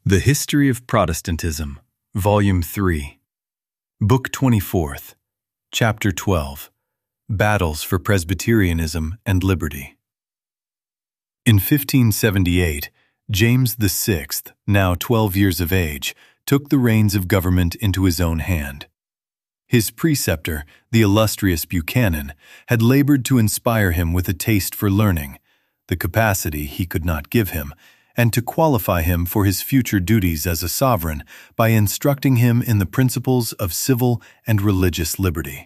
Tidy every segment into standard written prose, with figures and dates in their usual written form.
The History of Protestantism, Volume 3, Book 24th, Chapter 12, Battles for Presbyterianism and Liberty. In 1578, James VI, now 12 years of age, took the reins of government into his own hand. His preceptor, the illustrious Buchanan, had labored to inspire him with a taste for learning, the capacity he could not give him, and to qualify him for his future duties as a sovereign by instructing him in the principles of civil and religious liberty.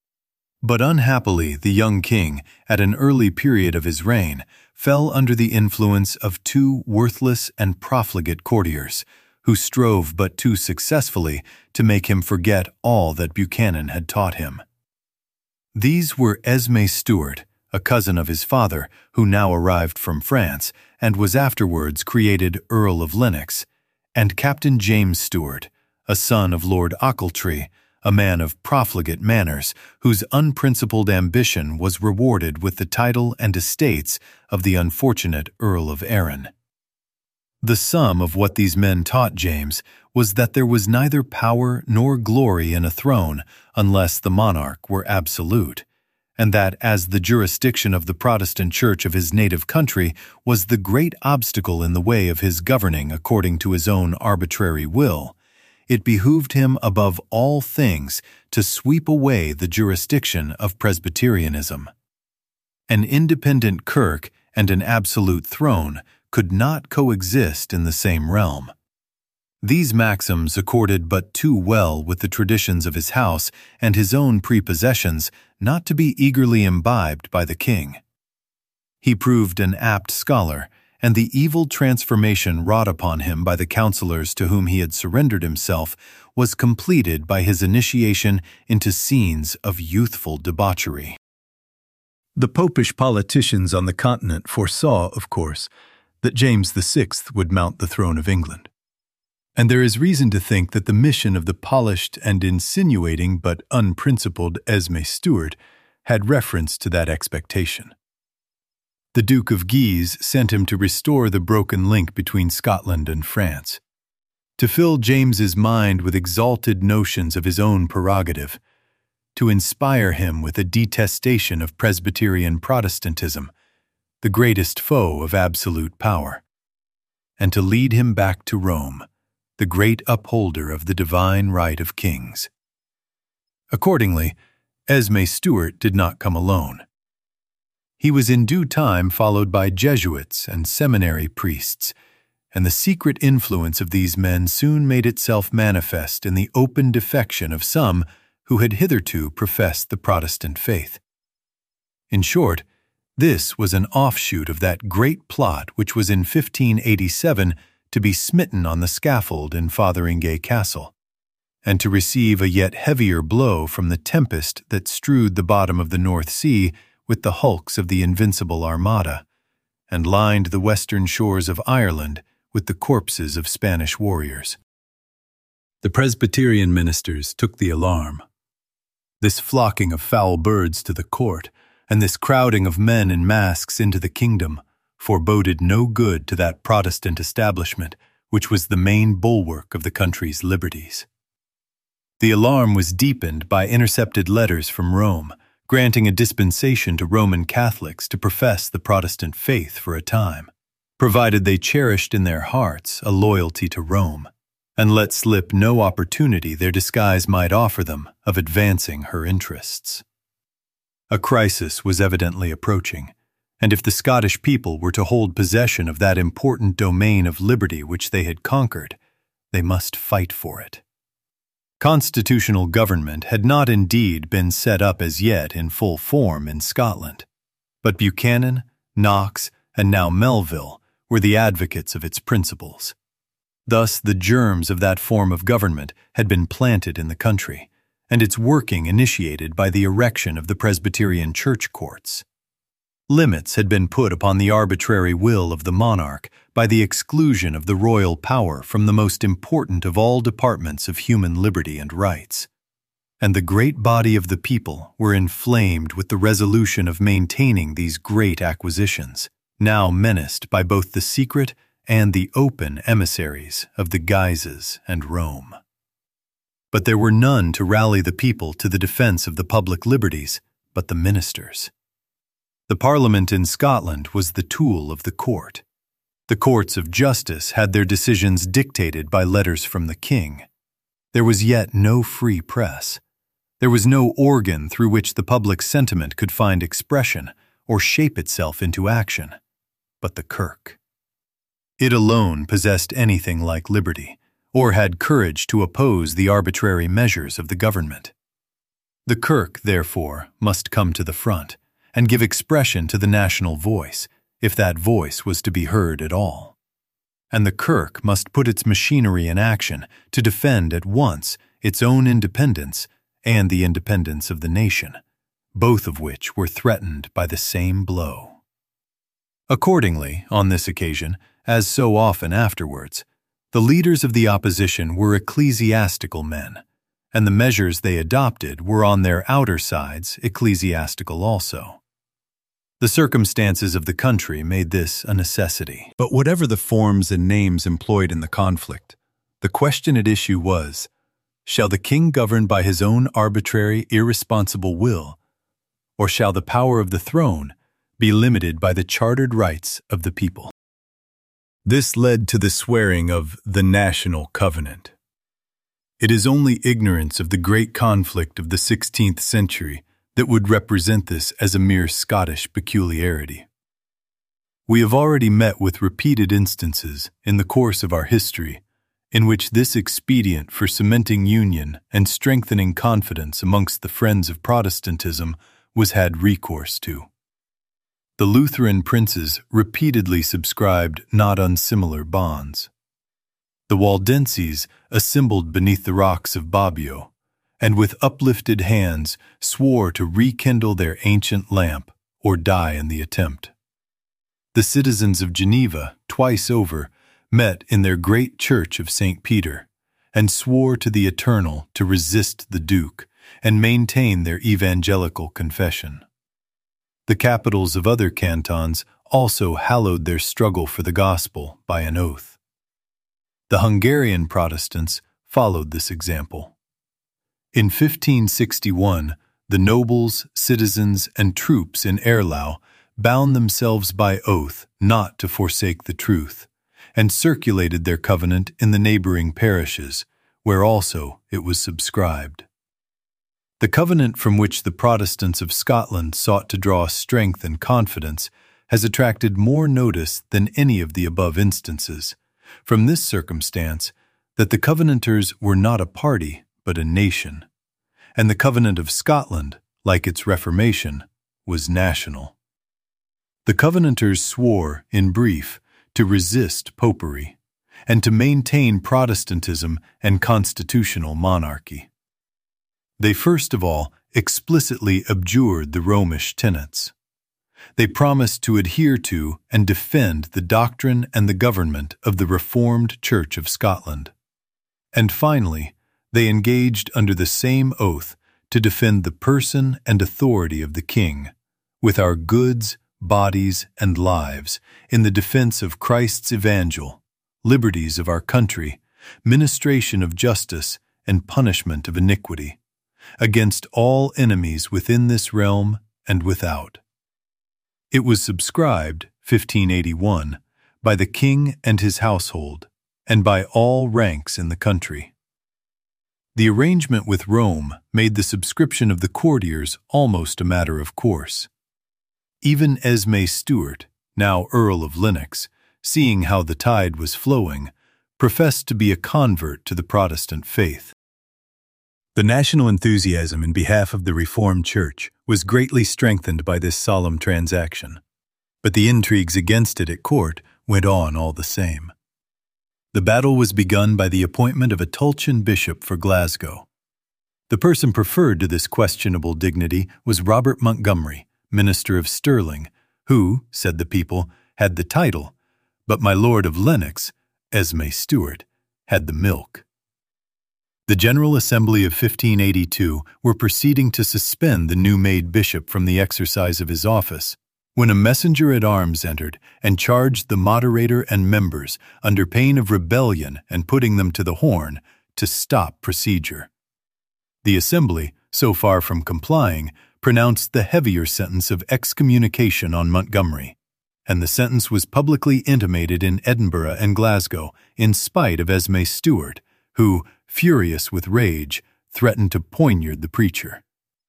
But unhappily, the young king, at an early period of his reign, fell under the influence of two worthless and profligate courtiers, who strove but too successfully to make him forget all that Buchanan had taught him. These were Esme Stuart, a cousin of his father, who now arrived from France and was afterwards created Earl of Lennox, and Captain James Stuart, a son of Lord Ochiltree, a man of profligate manners, whose unprincipled ambition was rewarded with the title and estates of the unfortunate Earl of Arran. The sum of what these men taught James was that there was neither power nor glory in a throne unless the monarch were absolute, and that as the jurisdiction of the Protestant Church of his native country was the great obstacle in the way of his governing according to his own arbitrary will, it behooved him above all things to sweep away the jurisdiction of Presbyterianism. An independent kirk and an absolute throne could not coexist in the same realm. These maxims accorded but too well with the traditions of his house and his own prepossessions not to be eagerly imbibed by the king. He proved an apt scholar, and the evil transformation wrought upon him by the counselors to whom he had surrendered himself was completed by his initiation into scenes of youthful debauchery. The popish politicians on the continent foresaw, of course, that James VI would mount the throne of England. And there is reason to think that the mission of the polished and insinuating but unprincipled Esme Stuart had reference to that expectation. The Duke of Guise sent him to restore the broken link between Scotland and France, to fill James's mind with exalted notions of his own prerogative, to inspire him with a detestation of Presbyterian Protestantism, the greatest foe of absolute power, and to lead him back to Rome, the great upholder of the divine right of kings. Accordingly, Esme Stuart did not come alone. He was in due time followed by Jesuits and seminary priests, and the secret influence of these men soon made itself manifest in the open defection of some who had hitherto professed the Protestant faith. In short, this was an offshoot of that great plot which was in 1587 to be smitten on the scaffold in Fotheringay Castle, and to receive a yet heavier blow from the tempest that strewed the bottom of the North Sea with the hulks of the Invincible Armada, and lined the western shores of Ireland with the corpses of Spanish warriors. The Presbyterian ministers took the alarm. This flocking of foul birds to the court, and this crowding of men in masks into the kingdom, foreboded no good to that Protestant establishment which was the main bulwark of the country's liberties. The alarm was deepened by intercepted letters from Rome, granting a dispensation to Roman Catholics to profess the Protestant faith for a time, provided they cherished in their hearts a loyalty to Rome, and let slip no opportunity their disguise might offer them of advancing her interests. A crisis was evidently approaching, and if the Scottish people were to hold possession of that important domain of liberty which they had conquered, they must fight for it. Constitutional government had not indeed been set up as yet in full form in Scotland, but Buchanan, Knox, and now Melville were the advocates of its principles. Thus the germs of that form of government had been planted in the country, and its working initiated by the erection of the Presbyterian church courts. Limits had been put upon the arbitrary will of the monarch by the exclusion of the royal power from the most important of all departments of human liberty and rights, and the great body of the people were inflamed with the resolution of maintaining these great acquisitions, now menaced by both the secret and the open emissaries of the Guises and Rome. But there were none to rally the people to the defense of the public liberties but the ministers. The Parliament in Scotland was the tool of the court. The courts of justice had their decisions dictated by letters from the king. There was yet no free press. There was no organ through which the public sentiment could find expression or shape itself into action, but the Kirk. It alone possessed anything like liberty, or had courage to oppose the arbitrary measures of the government. The Kirk, therefore, must come to the front and give expression to the national voice, if that voice was to be heard at all. And the Kirk must put its machinery in action to defend at once its own independence and the independence of the nation, both of which were threatened by the same blow. Accordingly, on this occasion, as so often afterwards, the leaders of the opposition were ecclesiastical men, and the measures they adopted were on their outer sides ecclesiastical also. The circumstances of the country made this a necessity. But whatever the forms and names employed in the conflict, the question at issue was, shall the king govern by his own arbitrary, irresponsible will, or shall the power of the throne be limited by the chartered rights of the people? This led to the swearing of the National Covenant. It is only ignorance of the great conflict of the 16th century that would represent this as a mere Scottish peculiarity. We have already met with repeated instances in the course of our history in which this expedient for cementing union and strengthening confidence amongst the friends of Protestantism was had recourse to. The Lutheran princes repeatedly subscribed not unsimilar bonds. The Waldenses assembled beneath the rocks of Bobbio, and with uplifted hands swore to rekindle their ancient lamp or die in the attempt. The citizens of Geneva, twice over, met in their great church of St. Peter, and swore to the Eternal to resist the Duke and maintain their evangelical confession. The capitals of other cantons also hallowed their struggle for the gospel by an oath. The Hungarian Protestants followed this example. In 1561, the nobles, citizens, and troops in Eylau bound themselves by oath not to forsake the truth, and circulated their covenant in the neighboring parishes, where also it was subscribed. The covenant from which the Protestants of Scotland sought to draw strength and confidence has attracted more notice than any of the above instances, from this circumstance that the Covenanters were not a party but a nation, and the Covenant of Scotland, like its Reformation, was national. The Covenanters swore, in brief, to resist popery, and to maintain Protestantism and constitutional monarchy. They first of all explicitly abjured the Romish tenets. They promised to adhere to and defend the doctrine and the government of the Reformed Church of Scotland. And finally, they engaged under the same oath to defend the person and authority of the King, with our goods, bodies, and lives, in the defense of Christ's evangel, liberties of our country, ministration of justice, and punishment of iniquity, against all enemies within this realm and without. It was subscribed, 1581, by the king and his household, and by all ranks in the country. The arrangement with Rome made the subscription of the courtiers almost a matter of course. Even Esme Stuart, now Earl of Lennox, seeing how the tide was flowing, professed to be a convert to the Protestant faith. The national enthusiasm in behalf of the Reformed Church was greatly strengthened by this solemn transaction, but the intrigues against it at court went on all the same. The battle was begun by the appointment of a Tulchan bishop for Glasgow. The person preferred to this questionable dignity was Robert Montgomery, minister of Stirling, who, said the people, had the title, but my Lord of Lennox, Esme Stuart, had the milk. The General Assembly of 1582 were proceeding to suspend the new-made bishop from the exercise of his office, when a messenger-at-arms entered and charged the moderator and members, under pain of rebellion and putting them to the horn, to stop procedure. The assembly, so far from complying, pronounced the heavier sentence of excommunication on Montgomery, and the sentence was publicly intimated in Edinburgh and Glasgow in spite of Esme Stuart, who, furious with rage, threatened to poignard the preacher.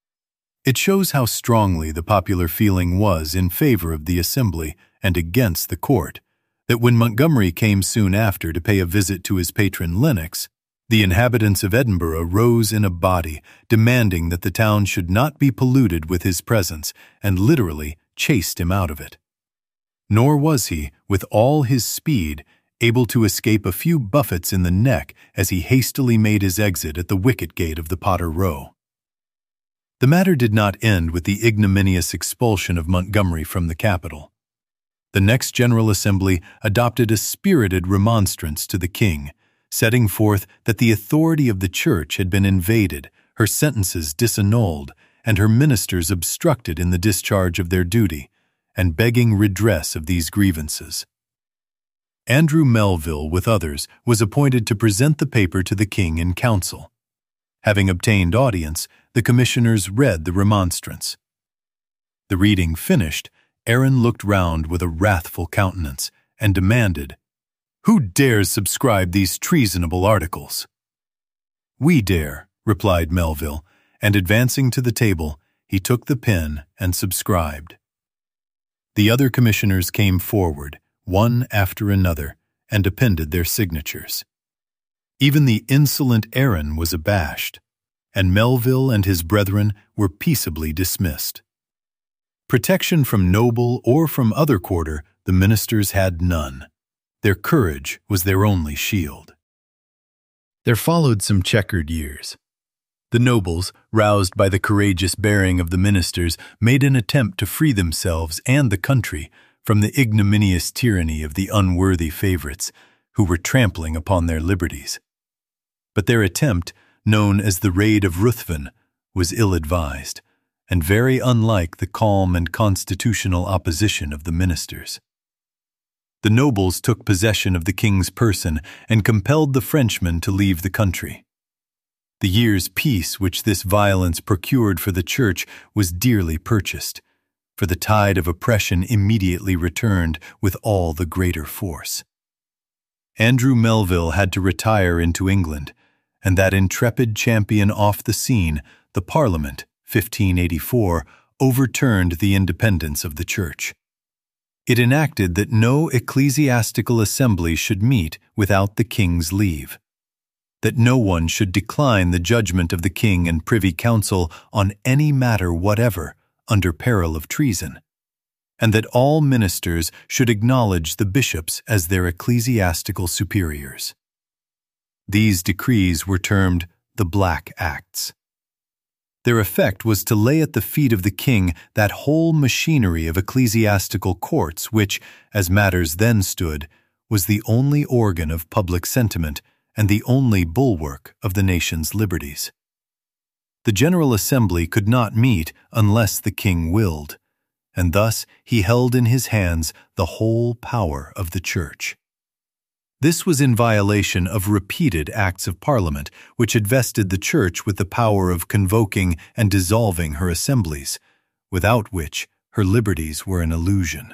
It shows how strongly the popular feeling was in favor of the assembly and against the court, that when Montgomery came soon after to pay a visit to his patron Lennox, the inhabitants of Edinburgh rose in a body, demanding that the town should not be polluted with his presence, and literally chased him out of it. Nor was he, with all his speed, able to escape a few buffets in the neck as he hastily made his exit at the wicket gate of the Potter Row. The matter did not end with the ignominious expulsion of Montgomery from the capital. The next General Assembly adopted a spirited remonstrance to the king, setting forth that the authority of the Church had been invaded, her sentences disannulled, and her ministers obstructed in the discharge of their duty, and begging redress of these grievances. Andrew Melville, with others, was appointed to present the paper to the king in council. Having obtained audience, the commissioners read the remonstrance. The reading finished, Aaron looked round with a wrathful countenance and demanded, "Who dares subscribe these treasonable articles?" "We dare," replied Melville, and advancing to the table, he took the pen and subscribed. The other commissioners came forward, one after another, and appended their signatures. Even the insolent Aaron was abashed, and Melville and his brethren were peaceably dismissed. Protection from noble or from other quarter the ministers had none. Their courage was their only shield. There followed some checkered years. The nobles, roused by the courageous bearing of the ministers, made an attempt to free themselves and the country from the ignominious tyranny of the unworthy favorites who were trampling upon their liberties. But their attempt, known as the Raid of Ruthven, was ill-advised, and very unlike the calm and constitutional opposition of the ministers. The nobles took possession of the king's person and compelled the Frenchmen to leave the country. The year's peace which this violence procured for the Church was dearly purchased, for the tide of oppression immediately returned with all the greater force. Andrew Melville had to retire into England, and that intrepid champion off the scene, the Parliament, 1584, overturned the independence of the Church. It enacted that no ecclesiastical assembly should meet without the king's leave, that no one should decline the judgment of the king and privy council on any matter whatever under peril of treason, and that all ministers should acknowledge the bishops as their ecclesiastical superiors. These decrees were termed the Black Acts. Their effect was to lay at the feet of the king that whole machinery of ecclesiastical courts which, as matters then stood, was the only organ of public sentiment and the only bulwark of the nation's liberties. The General Assembly could not meet unless the king willed, and thus he held in his hands the whole power of the Church. This was in violation of repeated Acts of Parliament, which had vested the Church with the power of convoking and dissolving her assemblies, without which her liberties were an illusion.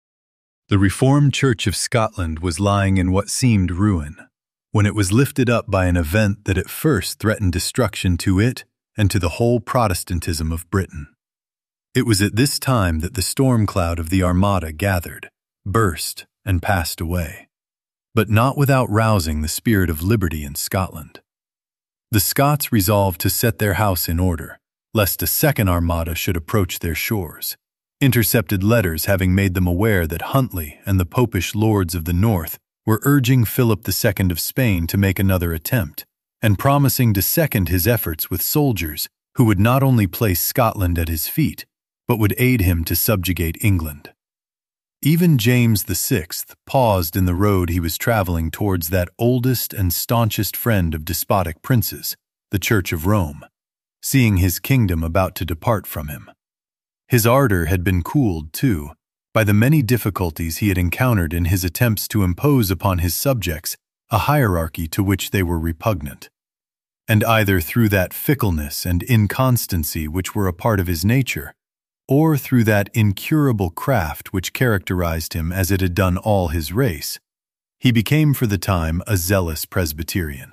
The Reformed Church of Scotland was lying in what seemed ruin, when it was lifted up by an event that at first threatened destruction to it and to the whole Protestantism of Britain. It was at this time that the storm cloud of the Armada gathered, burst, and passed away, but not without rousing the spirit of liberty in Scotland. The Scots resolved to set their house in order, lest a second Armada should approach their shores, intercepted letters having made them aware that Huntly and the popish lords of the north were urging Philip II of Spain to make another attempt, and promising to second his efforts with soldiers who would not only place Scotland at his feet, but would aid him to subjugate England. Even James VI paused in the road he was traveling towards that oldest and staunchest friend of despotic princes, the Church of Rome, seeing his kingdom about to depart from him. His ardor had been cooled, too, by the many difficulties he had encountered in his attempts to impose upon his subjects a hierarchy to which they were repugnant. And either through that fickleness and inconstancy which were a part of his nature, or through that incurable craft which characterized him as it had done all his race, he became for the time a zealous Presbyterian.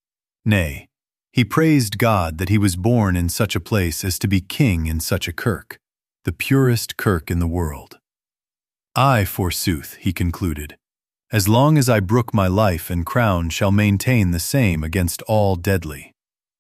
Nay, he praised God that he was born in such a place as to be king in such a kirk, the purest kirk in the world. I, forsooth, he concluded, as long as I brook my life and crown shall maintain the same against all deadly.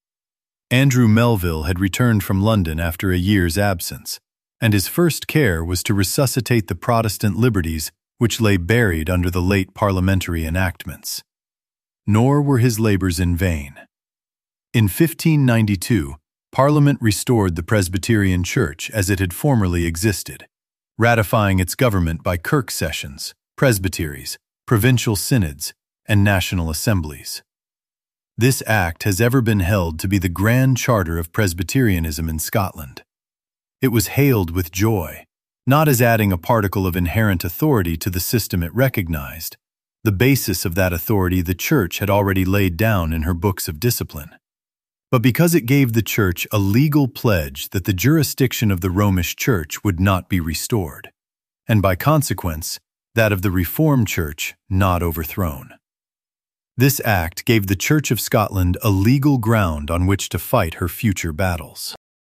Andrew Melville had returned from London after a year's absence, and his first care was to resuscitate the Protestant liberties which lay buried under the late parliamentary enactments. Nor were his labors in vain. In 1592, Parliament restored the Presbyterian Church as it had formerly existed, ratifying its government by kirk sessions, presbyteries, provincial synods, and national assemblies. This act has ever been held to be the grand charter of Presbyterianism in Scotland. It was hailed with joy, not as adding a particle of inherent authority to the system it recognized. The basis of that authority the Church had already laid down in her books of discipline, but because it gave the Church a legal pledge that the jurisdiction of the Romish Church would not be restored, and by consequence, that of the Reformed Church not overthrown. This act gave the Church of Scotland a legal ground on which to fight her future battles.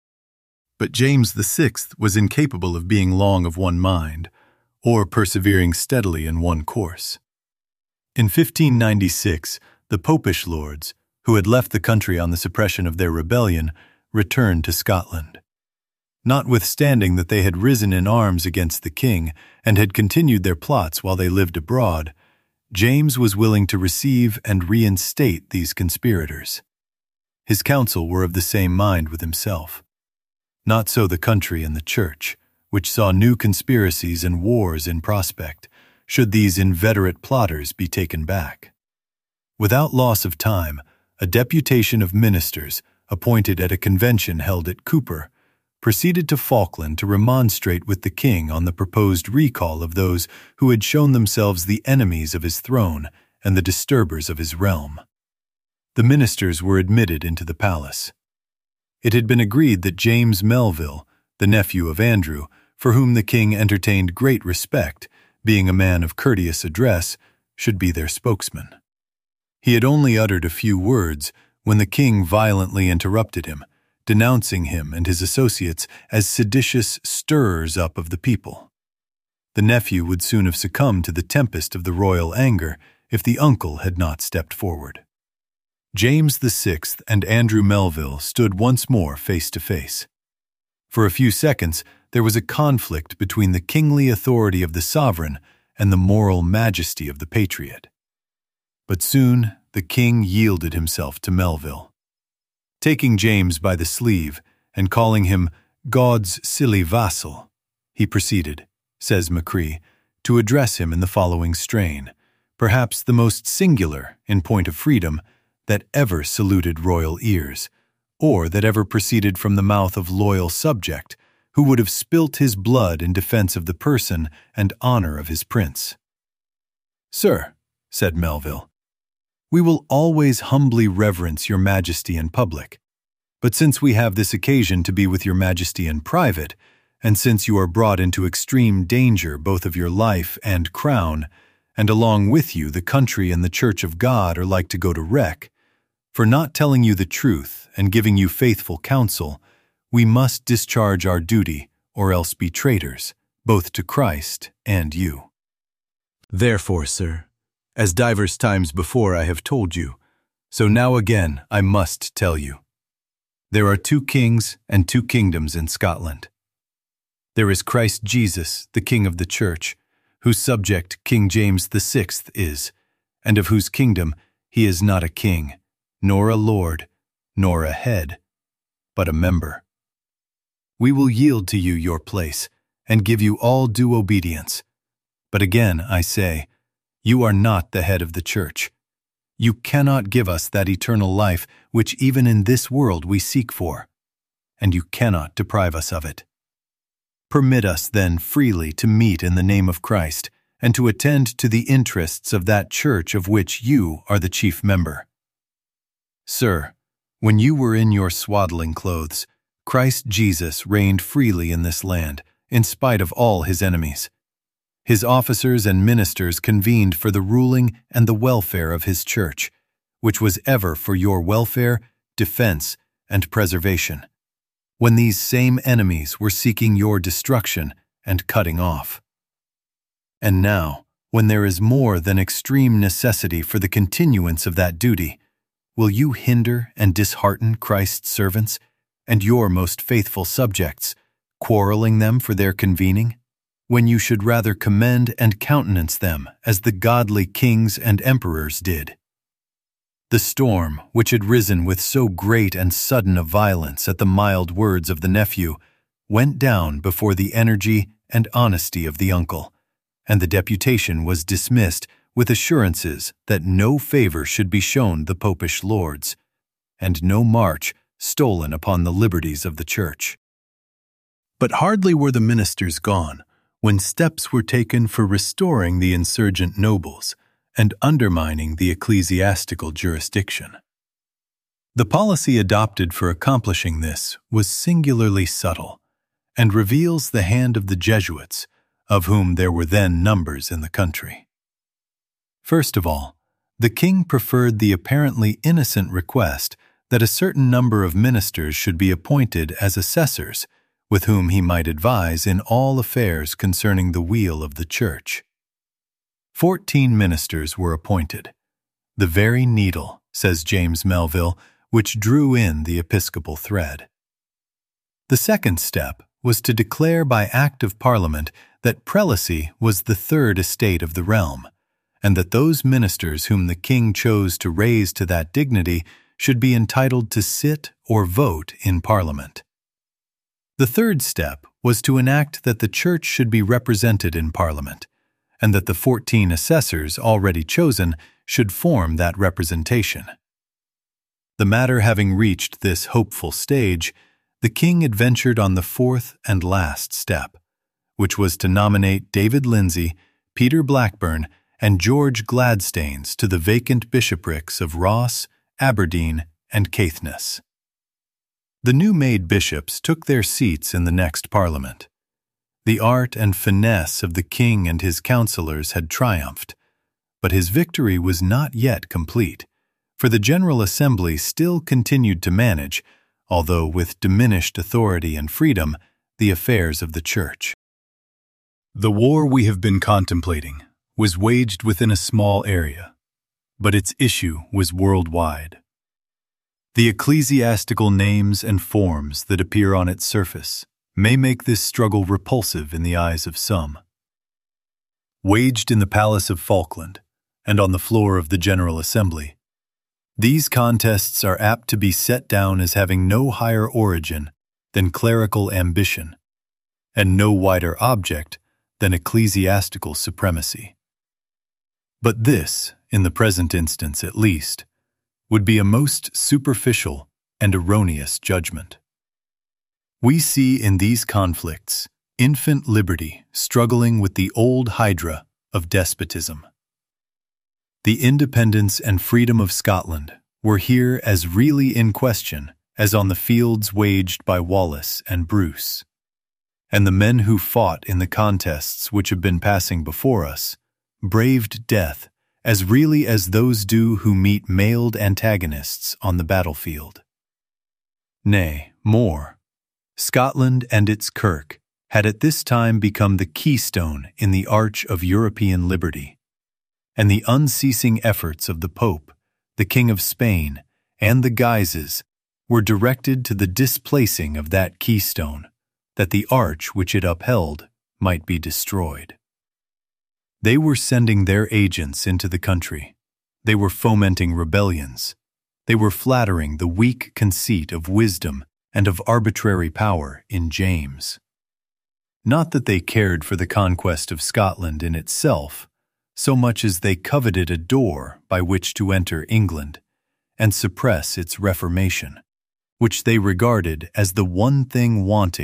But James VI was incapable of being long of one mind, or persevering steadily in one course. In 1596, the Popish lords, who had left the country on the suppression of their rebellion, returned to Scotland. Notwithstanding that they had risen in arms against the king and had continued their plots while they lived abroad, James was willing to receive and reinstate these conspirators. His council were of the same mind with himself. Not so the country and the Church, which saw new conspiracies and wars in prospect, should these inveterate plotters be taken back. Without loss of time, a deputation of ministers, appointed at a convention held at Cooper, proceeded to Falkland to remonstrate with the king on the proposed recall of those who had shown themselves the enemies of his throne and the disturbers of his realm. The ministers were admitted into the palace. It had been agreed that James Melville, the nephew of Andrew, for whom the king entertained great respect, being a man of courteous address, should be their spokesman. He had only uttered a few words when the king violently interrupted him, denouncing him and his associates as seditious stirrers-up of the people. The nephew would soon have succumbed to the tempest of the royal anger if the uncle had not stepped forward. James VI and Andrew Melville stood once more face to face. For a few seconds, there was a conflict between the kingly authority of the sovereign and the moral majesty of the patriot. But soon the king yielded himself to Melville. Taking James by the sleeve and calling him God's silly vassal, he proceeded, says Macri, to address him in the following strain, perhaps the most singular in point of freedom that ever saluted royal ears, or that ever proceeded from the mouth of loyal subject who would have spilt his blood in defense of the person and honor of his prince. "Sir," said Melville, "we will always humbly reverence your majesty in public, but since we have this occasion to be with your majesty in private, and since you are brought into extreme danger both of your life and crown, and along with you the country and the Church of God are like to go to wreck, for not telling you the truth and giving you faithful counsel, we must discharge our duty or else be traitors, both to Christ and you. Therefore, sir, as divers times before I have told you, so now again I must tell you. There are 2 kings and 2 kingdoms in Scotland. There is Christ Jesus, the King of the Church, whose subject King James VI is, and of whose kingdom he is not a king, nor a lord, nor a head, but a member. We will yield to you your place, and give you all due obedience. But again, I say, you are not the head of the Church. You cannot give us that eternal life which even in this world we seek for, and you cannot deprive us of it. Permit us then freely to meet in the name of Christ and to attend to the interests of that church of which you are the chief member. Sir, when you were in your swaddling clothes, Christ Jesus reigned freely in this land, in spite of all his enemies. His officers and ministers convened for the ruling and the welfare of his church, which was ever for your welfare, defense, and preservation, when these same enemies were seeking your destruction and cutting off. And now, when there is more than extreme necessity for the continuance of that duty, will you hinder and dishearten Christ's servants and your most faithful subjects, quarreling them for their convening, when you should rather commend and countenance them as the godly kings and emperors did? The storm, which had risen with so great and sudden a violence at the mild words of the nephew, went down before the energy and honesty of the uncle, and the deputation was dismissed with assurances that no favor should be shown the popish lords, and no march stolen upon the liberties of the church. But hardly were the ministers gone, when steps were taken for restoring the insurgent nobles and undermining the ecclesiastical jurisdiction. The policy adopted for accomplishing this was singularly subtle, and reveals the hand of the Jesuits, of whom there were then numbers in the country. First of all, the king preferred the apparently innocent request that a certain number of ministers should be appointed as assessors, with whom he might advise in all affairs concerning the weal of the church. 14 ministers were appointed, the very needle, says James Melville, which drew in the episcopal thread. The second step was to declare by Act of Parliament that prelacy was the third estate of the realm, and that those ministers whom the king chose to raise to that dignity should be entitled to sit or vote in Parliament. The third step was to enact that the church should be represented in Parliament, and that the 14 assessors already chosen should form that representation. The matter having reached this hopeful stage, the king adventured on the fourth and last step, which was to nominate David Lindsay, Peter Blackburn, and George Gladstanes to the vacant bishoprics of Ross, Aberdeen, and Caithness. The new-made bishops took their seats in the next Parliament. The art and finesse of the king and his councillors had triumphed, but his victory was not yet complete, for the General Assembly still continued to manage, although with diminished authority and freedom, the affairs of the Church. The war we have been contemplating was waged within a small area, but its issue was worldwide. The ecclesiastical names and forms that appear on its surface may make this struggle repulsive in the eyes of some. Waged in the Palace of Falkland and on the floor of the General Assembly, these contests are apt to be set down as having no higher origin than clerical ambition, and no wider object than ecclesiastical supremacy. But this, in the present instance at least, would be a most superficial and erroneous judgment. We see in these conflicts infant liberty struggling with the old hydra of despotism. The independence and freedom of Scotland were here as really in question as on the fields waged by Wallace and Bruce, and the men who fought in the contests which have been passing before us braved death as really as those do who meet mailed antagonists on the battlefield. Nay, more, Scotland and its Kirk had at this time become the keystone in the arch of European liberty, and the unceasing efforts of the Pope, the King of Spain, and the Guises were directed to the displacing of that keystone, that the arch which it upheld might be destroyed. They were sending their agents into the country. They were fomenting rebellions. They were flattering the weak conceit of wisdom and of arbitrary power in James. Not that they cared for the conquest of Scotland in itself, so much as they coveted a door by which to enter England and suppress its reformation, which they regarded as the one thing wanting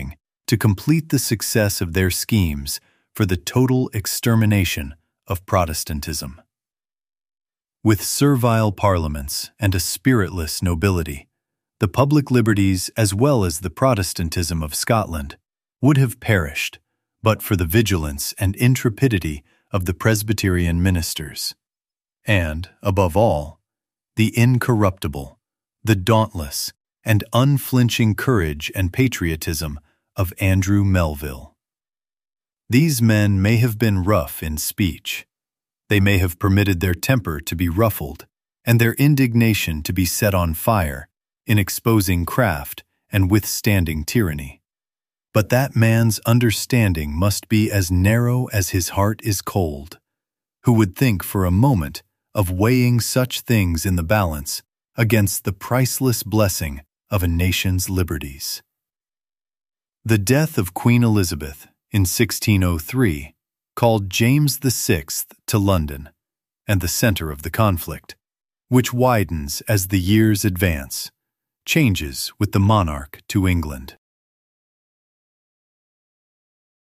to complete the success of their schemes for the total extermination of Protestantism. With servile parliaments and a spiritless nobility, the public liberties as well as the Protestantism of Scotland would have perished but for the vigilance and intrepidity of the Presbyterian ministers, and, above all, the incorruptible, the dauntless, and unflinching courage and patriotism of Andrew Melville. These men may have been rough in speech. They may have permitted their temper to be ruffled and their indignation to be set on fire in exposing craft and withstanding tyranny. But that man's understanding must be as narrow as his heart is cold, who would think for a moment of weighing such things in the balance against the priceless blessing of a nation's liberties. The death of Queen Elizabeth in 1603 called James VI to London, and the center of the conflict, which widens as the years advance, changes with the monarch to England.